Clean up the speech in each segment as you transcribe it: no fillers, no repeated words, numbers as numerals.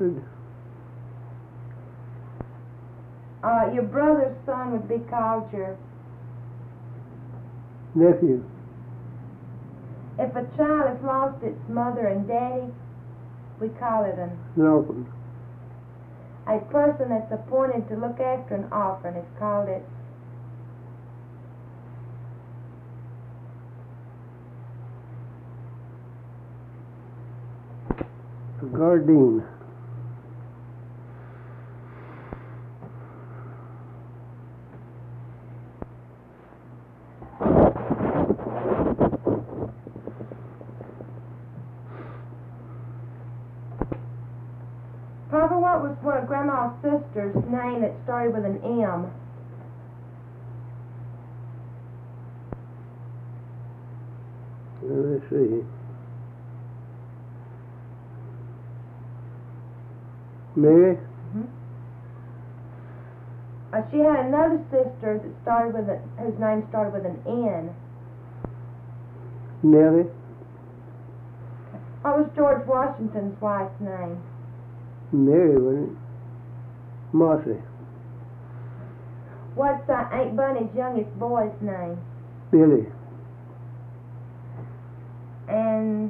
bastard? Your brother's son would be called your... Nephew. If a child has lost its mother and daddy, we call it an orphan. A person that's appointed to look after an orphan is called it a guardian. Papa, what was one of Grandma's sister's name that started with an M? Let's see. Mary? She had another sister that started with whose name started with an N. Nellie? What was George Washington's wife's name? Mary, wasn't it? Marcy. What's Aunt Bunny's youngest boy's name? Billy. And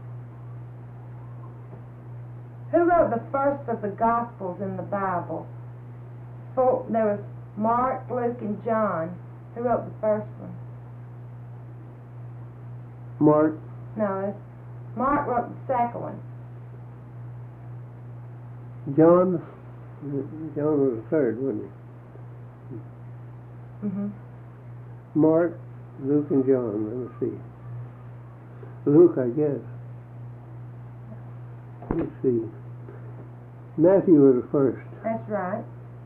who wrote the first of the Gospels in the Bible? There was Mark, Luke, and John. Who wrote the first one? Mark. No, Mark wrote the second one. John? John was the third, wasn't he? Mark, Luke, and John. Let me see. Luke, I guess. Let's see. Matthew was the first. That's right.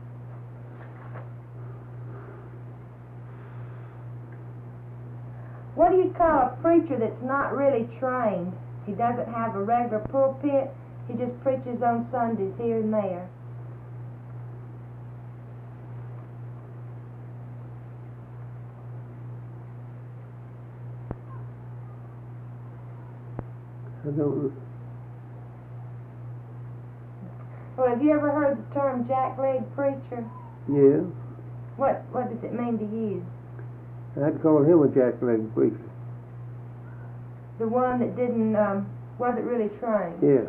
What do you call a preacher that's not really trained? He doesn't have a regular pulpit. He just preaches on Sundays here and there. I don't know. Well, have you ever heard the term jackleg preacher? Yeah. What does it mean to you? I'd call him a jackleg preacher. The one that wasn't really trained? Yeah.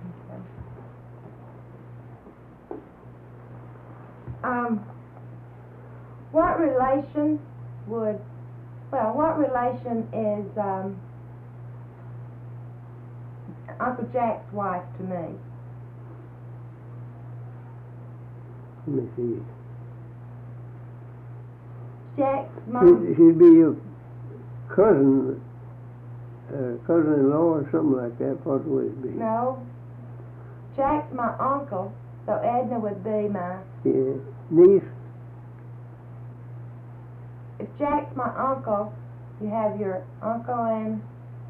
Okay. What relation is Uncle Jack's wife to me? Let me see. Jack's mom? She'd be your cousin, cousin-in-law or something like that, what would it be? No. Jack's my uncle, so Edna would be my... Yeah. Niece? If Jack's my uncle, you have your uncle and...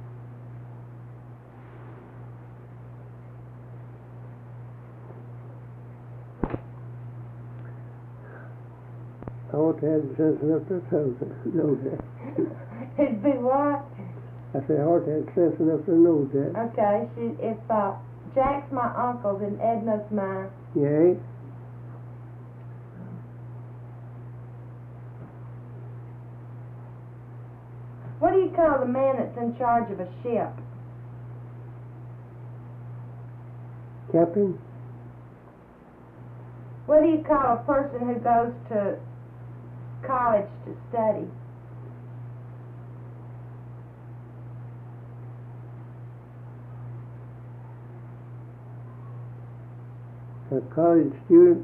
I ought to have sense enough to know that. It'd be what? I said I ought to have sense enough to know that. Okay, if Jack's my uncle, then Edna's my... Yeah. What do you call the man that's in charge of a ship? Captain? What do you call a person who goes to college to study? A college student?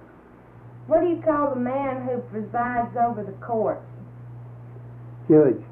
What do you call the man who presides over the court? Judge.